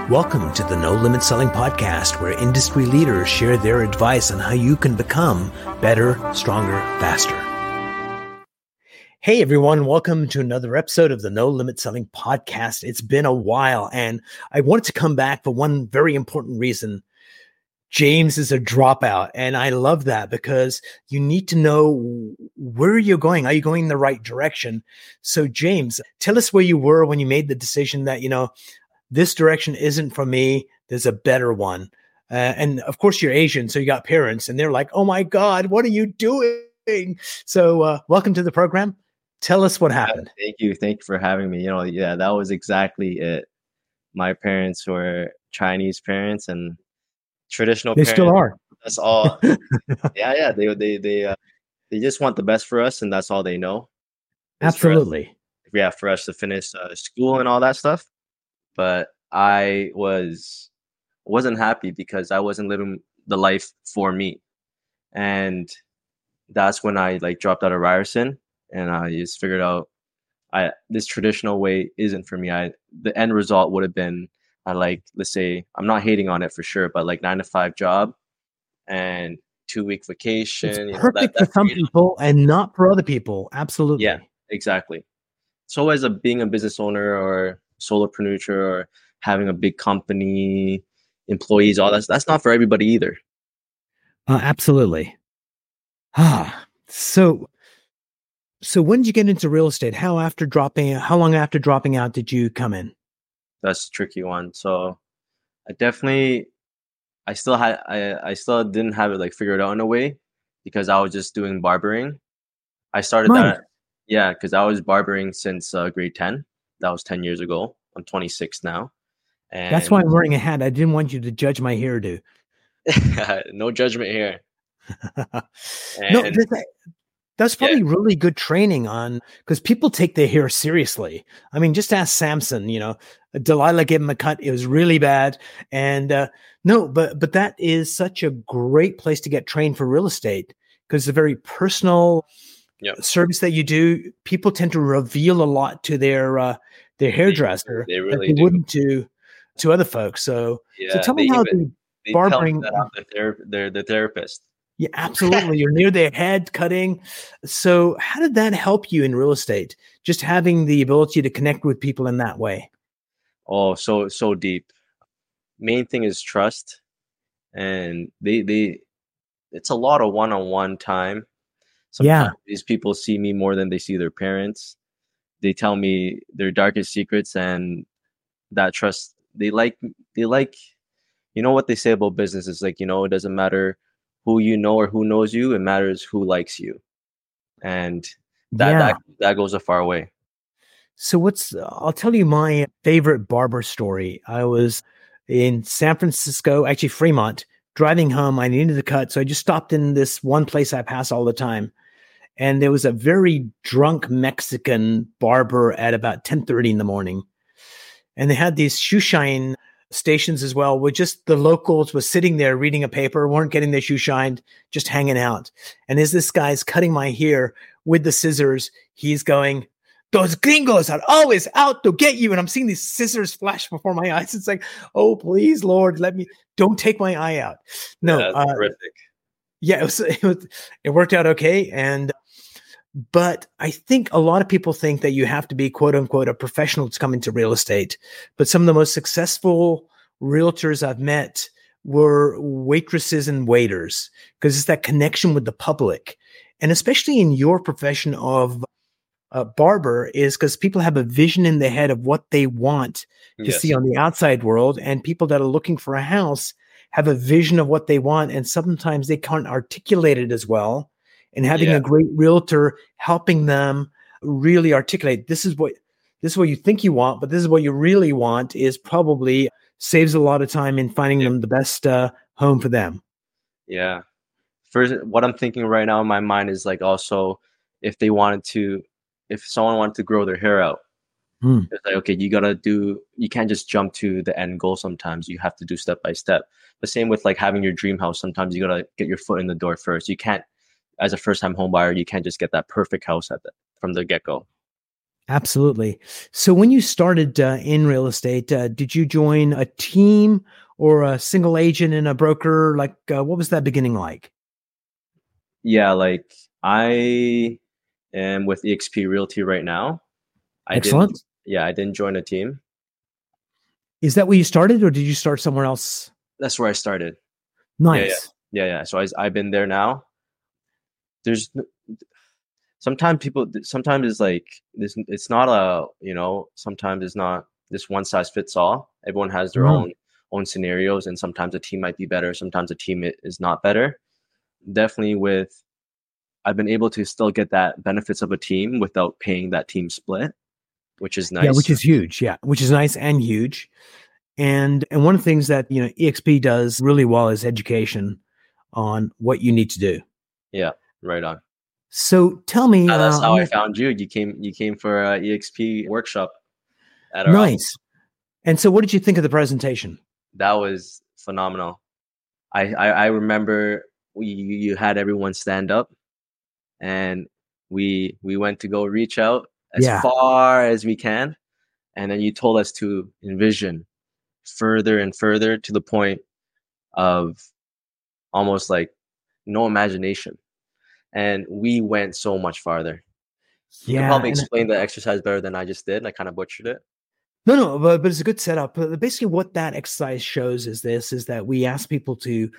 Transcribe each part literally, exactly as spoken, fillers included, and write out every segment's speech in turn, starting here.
Welcome to the No Limit Selling Podcast, where industry leaders share their advice on how you can become better, stronger, faster. Hey everyone, welcome to another episode of the No Limit Selling Podcast. It's been a while and I wanted to come back for one very important reason. James is a dropout, and I love that because you need to know where you're going. Are you going in the right direction? So James, tell us where you were when you made the decision that, you know, this direction isn't for me. There's a better one. Uh, and of course you're Asian, so you got parents and they're like, oh my God, what are you doing? So uh, welcome to the program. Tell us what happened. Thank you. Thank you for having me. You know, yeah, that was exactly it. My parents were Chinese parents and traditional They parents. still are. That's all. yeah, yeah. They they they uh, they just want the best for us, and that's all they know. Absolutely. For us, yeah, for us to finish uh, school and all that stuff. But I was wasn't happy because I wasn't living the life for me, and that's when I like dropped out of Ryerson, and I just figured out I this traditional way isn't for me. I the end result would have been I like let's say I'm not hating on it for sure, but like nine to five job and two week vacation. It's you know, perfect that, that for some freedom. people and not for other people. Absolutely. Yeah, exactly. So as a being a business owner or solopreneur or having a big company, employees, all that, that's not for everybody either. Uh, absolutely. Ah, so, so when did you get into real estate? How after dropping, how long after dropping out did you come in? That's a tricky one. So I definitely, I still had, I, I still didn't have it like figured out in a way because I was just doing barbering. I started Nice. that. Yeah. Cause I was barbering since uh, grade ten. That was ten years ago. I'm twenty-six now. And That's why I'm wearing a hat. I didn't want you to judge my hairdo. no judgment here. No, And that's, that's probably yeah. really good training on, because people take their hair seriously. I mean, just ask Samson, you know, Delilah gave him a cut. It was really bad. And uh, no, but, but that is such a great place to get trained for real estate because it's a very personal Yep. service that you do. People tend to reveal a lot to their, uh, their hairdresser They really that they do. wouldn't to, to other folks. So, Yeah, so tell me they how even the they tell me barbering. that I'm the ther- they're the therapist. Yeah, absolutely. You're near their head cutting. So how did that help you in real estate? Just having the ability to connect with people in that way. Oh, so so deep. Main thing is trust, and they they it's a lot of one-on-one time. Yeah. Sometimes these people see me more than they see their parents. They tell me their darkest secrets, and that trust they like they like you know what they say about business is like, you know, it doesn't matter who you know or who knows you, it matters who likes you. And that Yeah. that that goes a far way. So what's, I'll tell you my favorite barber story. I was in San Francisco, actually Fremont, driving home. I needed a cut. So I just stopped in this one place I pass all the time. And there was a very drunk Mexican barber at about ten thirty in the morning. And they had these shoe shine stations as well, where just the locals was sitting there reading a paper, weren't getting their shoe shined, just hanging out. And as this guy's cutting my hair with the scissors, he's going, "Those gringos are always out to get you." And I'm seeing these scissors flash before my eyes. It's like, oh, please, Lord, let me, don't take my eye out. No. Yeah, that's uh, horrific. yeah, it was, it was, it worked out okay. And, but I think a lot of people think that you have to be quote unquote a professional to come into real estate. But some of the most successful realtors I've met were waitresses and waiters, because it's that connection with the public. And especially in your profession of a barber, is because people have a vision in their head of what they want to Yes. see on the outside world. And people that are looking for a house have a vision of what they want. And sometimes they can't articulate it as well. And having Yeah. a great realtor helping them really articulate, this is what, this is what you think you want, but this is what you really want, is probably saves a lot of time in finding Yeah. them the best uh, home for them. Yeah. First, what I'm thinking right now in my mind is like also if they wanted to, if someone wanted to grow their hair out, Hmm. it's like, okay, you got to do, you can't just jump to the end goal. Sometimes you have to do step by step. The same with like having your dream house. Sometimes you got to get your foot in the door first. You can't, as a first time home buyer, you can't just get that perfect house at the, from the get go. Absolutely. So when you started uh, in real estate, uh, did you join a team or a single agent and a broker? Like, uh, what was that beginning like? Yeah, like I am with E X P Realty right now. I didn't, Excellent. yeah, I didn't join a team. Is that where you started, or did you start somewhere else? That's where I started. Yeah, yeah, Nice. yeah, yeah. So I, I've been there now. There's sometimes people, sometimes it's like this. It's not a, you know, sometimes it's not this one size fits all. Everyone has their Mm. own own scenarios, and sometimes a team might be better. Sometimes a team is not better. Definitely with, I've been able to still get that benefits of a team without paying that team split, which is Yeah, which nice. is huge. Yeah, which is nice and huge. And and one of the things that you know E X P does really well is education on what you need to do. Yeah, right on. So tell me, Uh, uh, that's I'm how I gonna, found you. You came you came for a E X P workshop at our office. nice. And so, what did you think of the presentation? That was phenomenal. I I, I remember we, you had everyone stand up, and we we went to go reach out as Yeah, far as we can, and then you told us to envision further and further to the point of almost like no imagination. And we went so much farther. You can yeah, probably and explain the exercise better than I just did. I kind of butchered it. no, no, but, but it's a good setup. But basically, what that exercise shows is this: is that we ask people to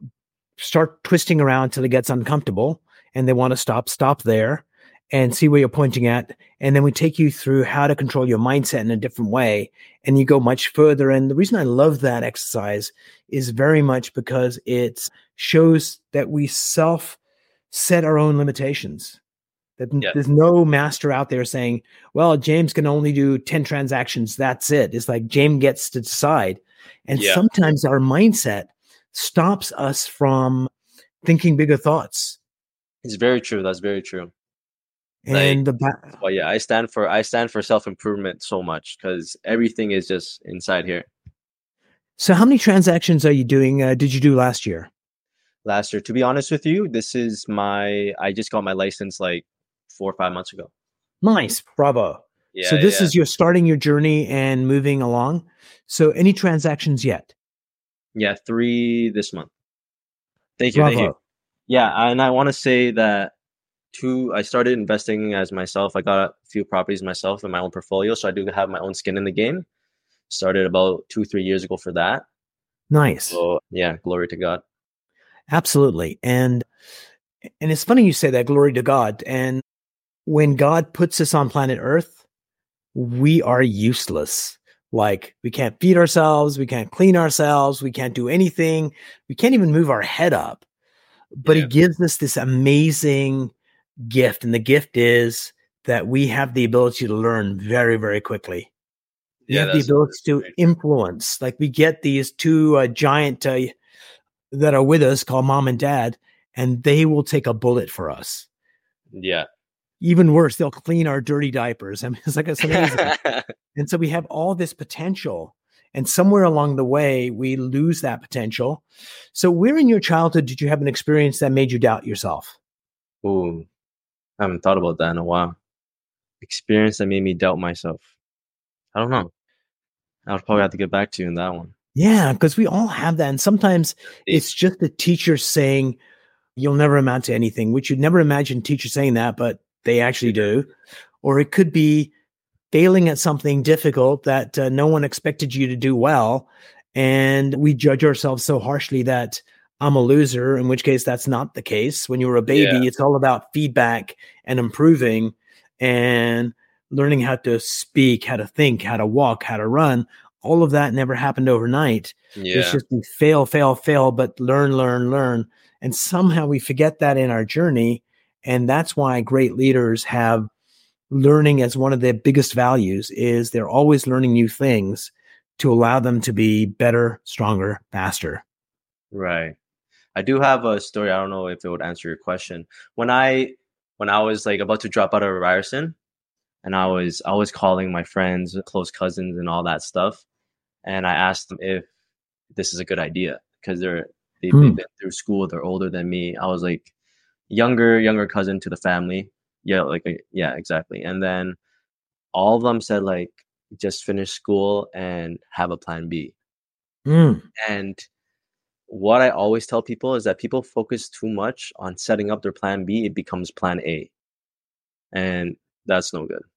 start twisting around until it gets uncomfortable, and they want to stop. Stop there, and see where you're pointing at, and then we take you through how to control your mindset in a different way, and you go much further. And the reason I love that exercise is very much because it shows that we self set our own limitations. That Yeah. there's no master out there saying, well, James can only do ten transactions. That's it. It's like James gets to decide. And Yeah. sometimes our mindset stops us from thinking bigger thoughts. It's very true. That's very true. Like, And the ba- well, yeah, I stand for I stand for self improvement so much because everything is just inside here. so, how many transactions are you doing? Uh, did you do last year? Last year, to be honest with you, this is my I just got my license like four or five months ago. Nice, bravo. Yeah, So this yeah, is your starting your journey and moving along. So, any transactions yet? yeah. Three this month. Thank you, thank you. Bravo. Yeah, and I want to say that two. I started investing as myself. I got a few properties myself in my own portfolio, so I do have my own skin in the game. Started about two, three years ago for that. Nice. So yeah, glory to God. Absolutely. And and it's funny you say that, glory to God. And when God puts us on planet Earth, we are useless. Like we can't feed ourselves, we can't clean ourselves, we can't do anything, we can't even move our head up. But Yeah, he gives us this amazing gift. And the gift is that we have the ability to learn very, very quickly. We yeah. have the That's ability to great. influence. Like we get these two uh, giant uh, that are with us called mom and dad, and they will take a bullet for us. Yeah. Even worse, they'll clean our dirty diapers. I mean, it's like, it's amazing. And so we have all this potential. And somewhere along the way, we lose that potential. So where in your childhood did you have an experience that made you doubt yourself? Ooh, I haven't thought about that in a while. Experience that made me doubt myself. I don't know. I'll probably have to get back to you in that one. Yeah, because we all have that. And sometimes Deep. it's just the teacher saying, you'll never amount to anything, which you'd never imagine teachers saying that, but they actually do. Or it could be failing at something difficult that uh, no one expected you to do well. And we judge ourselves so harshly that I'm a loser, in which case that's not the case. When you were a baby, Yeah. it's all about feedback and improving and learning how to speak, how to think, how to walk, how to run. All of that never happened overnight. Yeah. It's just we fail, fail, fail, but learn, learn, learn. And somehow we forget that in our journey. And that's why great leaders have learning as one of their biggest values. Is they're always learning new things to allow them to be better, stronger, faster. Right. I do have a story. I don't know if it would answer your question. When I when I was like about to drop out of Ryerson, and I was I was calling my friends, close cousins, and all that stuff, and I asked them if this is a good idea because they're they've, Hmm. they've been through school. They're older than me. I was like younger younger cousin to the family. Yeah, like uh, yeah, exactly. And then all of them said like, just finish school and have a plan B. Mm. And what I always tell people is that people focus too much on setting up their plan B, it becomes plan A. And that's no good.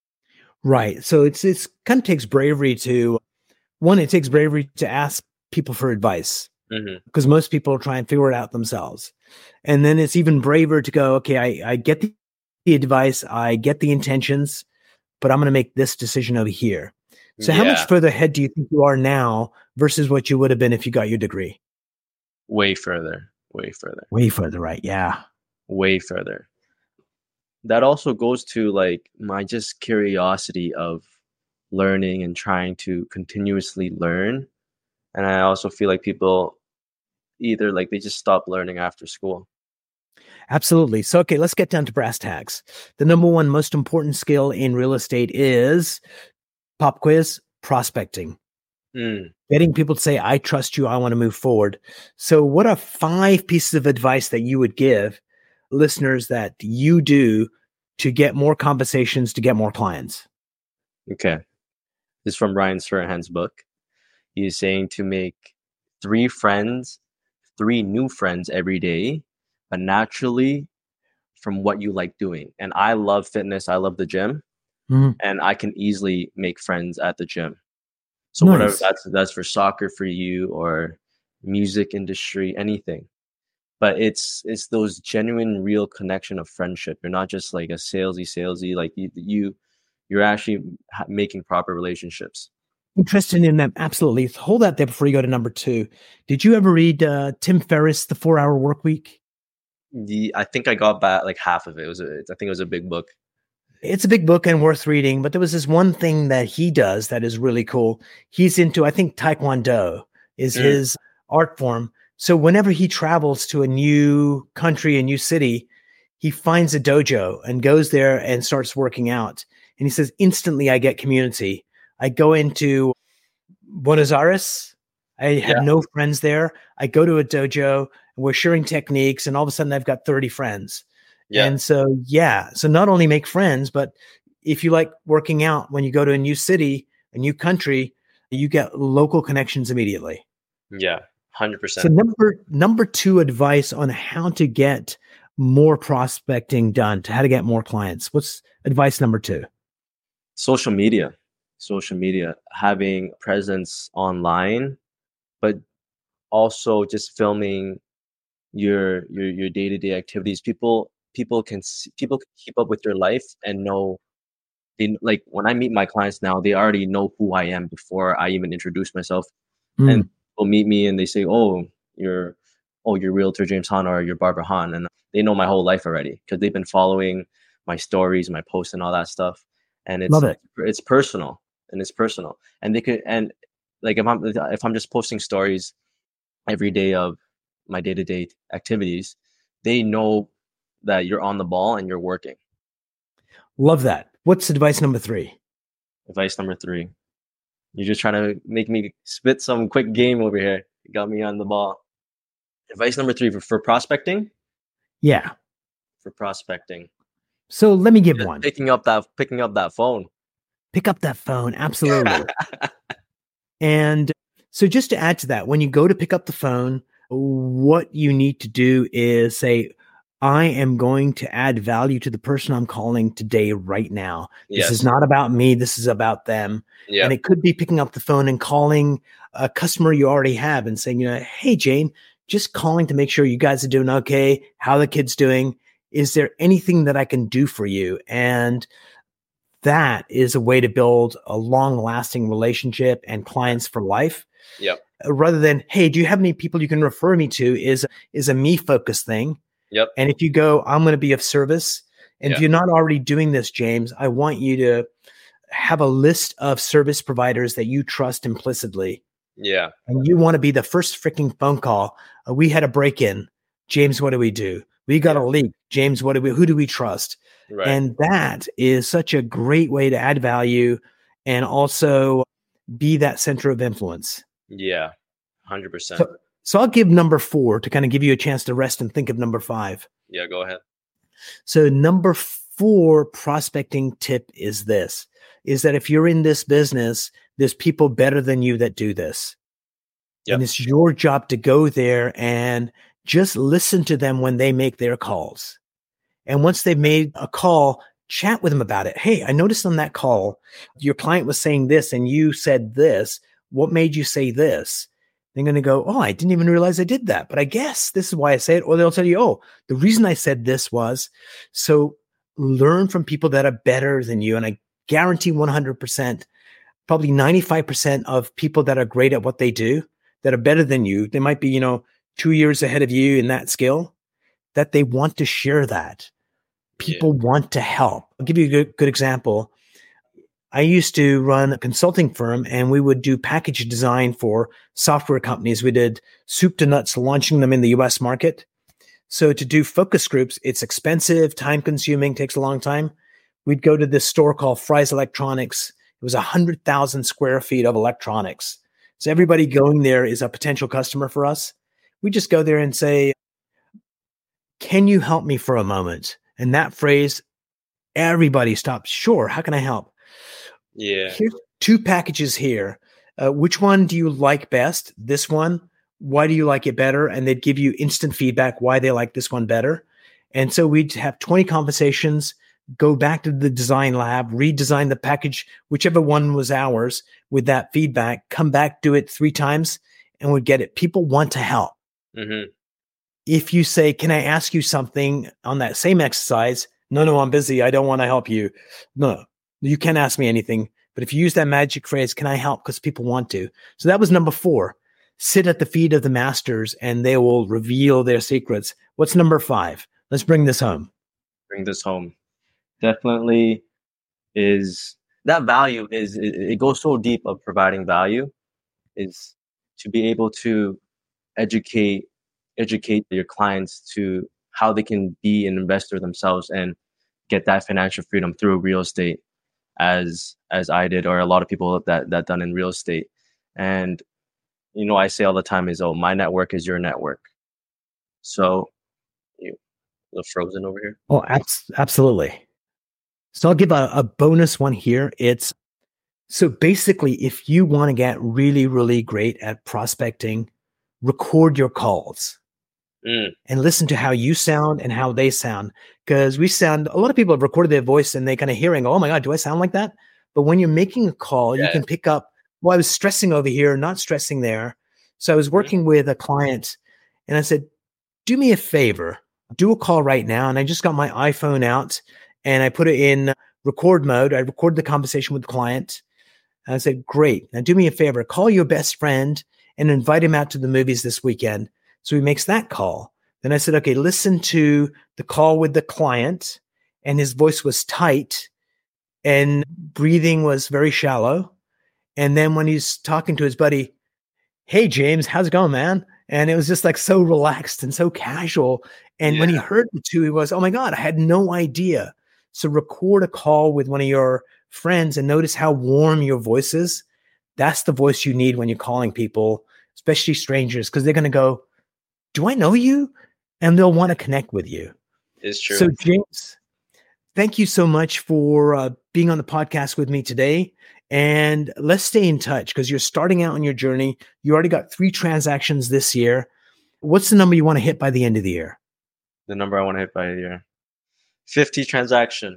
Right. So it's it's kind of takes bravery to one, it takes bravery to ask people for advice Mm-hmm. because most people try and figure it out themselves. And then it's even braver to go, okay, I, I get the, the advice, I get the intentions, but I'm going to make this decision over here. So how much Yeah, further ahead do you think you are now versus what you would have been if you got your degree? way further, way further, Way further, right? Yeah. way further. That also goes to like my just curiosity of learning and trying to continuously learn. And I also feel like people either like they just stop learning after school. Absolutely. So, okay, let's get down to brass tacks. The number one most important skill in real estate is pop quiz, prospecting. Mm. Getting people to say, I trust you, I want to move forward. So, what are five pieces of advice that you would give listeners that you do to get more conversations, to get more clients? Okay. This is from Ryan Serhan's book. He's saying to make three friends, three new friends every day, but naturally from what you like doing. And I love fitness. I love the gym, Mhm. and I can easily make friends at the gym. So whatever Nice. that's that's for soccer for you or music industry, anything. But it's it's those genuine, real connection of friendship. You're not just like a salesy, salesy. Like you, you you're actually ha- making proper relationships. Interested in them. Absolutely. Hold that there before you go to number two. Did you ever read uh, Tim Ferriss, The Four Hour Work Week? The I think I got back like half of it. It was a, I think it was a big book. It's a big book and worth reading, but there was this one thing that he does that is really cool. He's into, I think, Taekwondo is Mm. his art form. So whenever he travels to a new country, a new city, he finds a dojo and goes there and starts working out. And he says, instantly I get community. I go into Buenos Aires. I have Yeah. no friends there. I go to a dojo and we're sharing techniques, and all of a sudden I've got thirty friends. Yeah. And so, yeah, so not only make friends, but if you like working out, when you go to a new city, a new country, you get local connections immediately. Yeah. one hundred So percent. number number two advice on how to get more prospecting done, to how to get more clients. What's advice number two? Social media. Social media, having presence online, but also just filming your your your day-to-day activities. People people can see, people can keep up with your life and know they like when I meet my clients now, they already know who I am before I even introduce myself. And Mm, people meet me and they say, "Oh, you're oh, you're realtor James Han or you're Barbara Han," and they know my whole life already because they've been following my stories, my posts, and all that stuff. And it's love it. it's personal and it's personal. And they could and like if I'm if I'm just posting stories every day of my day to day activities, they know that you're on the ball and you're working. Love that. What's advice number three? Advice number three. You're just trying to make me spit some quick game over here. You got me on the ball. Advice number three for, for prospecting. Yeah. For prospecting, So let me give just one. picking up that picking up that phone. Pick up that phone. Absolutely. And so just to add to that, when you go to pick up the phone, what you need to do is say, I am going to add value to the person I'm calling today, right now. This Yes. is not about me. This is about them. Yeah. And it could be picking up the phone and calling a customer you already have and saying, you know, hey, James, just calling to make sure you guys are doing okay. How the kids doing? Is there anything that I can do for you? And that is a way to build a long lasting relationship and clients for life. Yep. Rather than, hey, do you have any people you can refer me to, is, is a me focused thing. Yep. And if you go, I'm going to be of service. And Yeah. if you're not already doing this, James, I want you to have a list of service providers that you trust implicitly. Yeah. And you want to be the first freaking phone call. Uh, we had a break in. James, what do we do? We got Yeah. a leak. James, what do we, who do we trust? Right. And that is such a great way to add value and also be that center of influence. Yeah. one hundred percent. So, so I'll give number four to kind of give you a chance to rest and think of number five. Yeah. Go ahead. So number four prospecting tip is this, is that if you're in this business, there's people better than you that do this. Yep. And it's your job to go there and just listen to them when they make their calls. And once they've made a call, chat with them about it. Hey, I noticed on that call, your client was saying this and you said this. What made you say this? They're going to go, oh, I didn't even realize I did that, but I guess this is why I say it. Or they'll tell you, oh, the reason I said this was. So learn from people that are better than you. And I guarantee one hundred percent, probably ninety-five percent of people that are great at what they do, that are better than you, they might be, you know, two years ahead of you in that skill, that they want to share that. People yeah. want to help. I'll give you a good, good example. I used to run a consulting firm and we would do package design for software companies. We did soup to nuts, launching them in the U S market. So to do focus groups, it's expensive, time consuming, takes a long time. We'd go to this store called Fry's Electronics. It was one hundred thousand square feet of electronics. So everybody going there is a potential customer for us. We just go there and say, can you help me for a moment? And that phrase, everybody stops. Sure. How can I help? Yeah. Here's two packages here. Uh, which one do you like best? This one. Why do you like it better? And they'd give you instant feedback why they like this one better. And so we'd have twenty conversations, go back to the design lab, redesign the package, whichever one was ours, with that feedback, come back, do it three times, and we'd get it. People want to help. Mm-hmm. If you say, can I ask you something on that same exercise? No, no, I'm busy. I don't want to help you. No, you can't ask me anything. But if you use that magic phrase, can I help? Because people want to. So that was number four. Sit at the feet of the masters and they will reveal their secrets. What's number five? Let's bring this home. Bring this home. Definitely is that value is, it, it goes so deep of providing value is to be able to educate, educate your clients to how they can be an investor themselves and get that financial freedom through real estate as, as I did, or a lot of people that, that done in real estate. And, you know, I say all the time is, oh, my network is your network. So you look frozen over here. Oh, abs- absolutely. So I'll give a, a bonus one here. It's so basically, if you want to get really, really great at prospecting, record your calls mm. and listen to how you sound and how they sound. Because we sound, a lot of people have recorded their voice and they kind of hearing, oh my God, do I sound like that? But when you're making a call, yeah. you can pick up, well, I was stressing over here, not stressing there. So I was working mm. with a client and I said, do me a favor, do a call right now. And I just got my iPhone out and I put it in record mode. I recorded the conversation with the client. And I said, great. Now do me a favor, call your best friend and invite him out to the movies this weekend. So he makes that call. Then I said, okay, listen to the call with the client. And his voice was tight and breathing was very shallow. And then when he's talking to his buddy, hey, James, how's it going, man? And it was just like so relaxed and so casual. And yeah. when he heard the two, he was, oh my God, I had no idea. So record a call with one of your friends and notice how warm your voice is. That's the voice you need when you're calling people, especially strangers, because they're going to go, do I know you? And they'll want to connect with you. It's true. So James, thank you so much for uh, being on the podcast with me today. And let's stay in touch because you're starting out on your journey. You already got three transactions this year. What's the number you want to hit by the end of the year? The number I want to hit by the year. fifty transaction.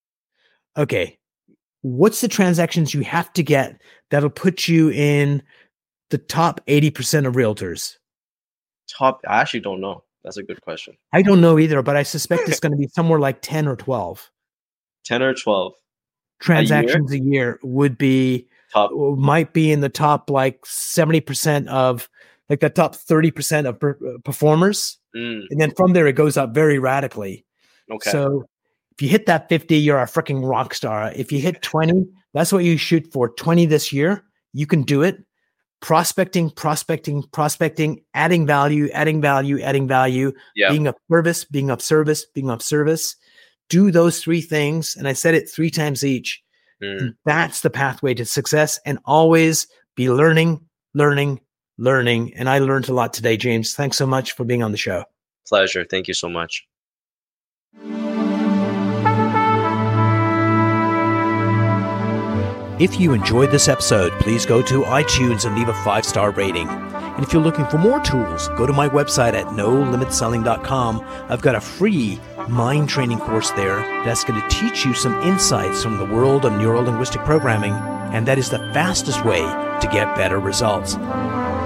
Okay. What's the transactions you have to get that'll put you in the top eighty percent of realtors? Top, I actually don't know. That's a good question. I don't know either, but I suspect it's going to be somewhere like ten or twelve. ten or twelve. Transactions a year, a year would be, top. might be in the top like seventy percent of, like the top thirty percent of per, uh, performers. Mm. And then from there, it goes up very radically. Okay. So if you hit that fifty, you're a freaking rock star. If you hit twenty, that's what you shoot for. twenty this year, you can do it. Prospecting, prospecting, prospecting, adding value, adding value, adding value, yep. being of service, being of service, being of service. Do those three things. And I said it three times each. Mm. And that's the pathway to success. And always be learning, learning, learning. And I learned a lot today, James. Thanks so much for being on the show. Pleasure. Thank you so much. If you enjoyed this episode, please go to iTunes and leave a five-star rating. And if you're looking for more tools, go to my website at no limit selling dot com. I've got a free mind training course there that's going to teach you some insights from the world of neuro-linguistic programming, and that is the fastest way to get better results.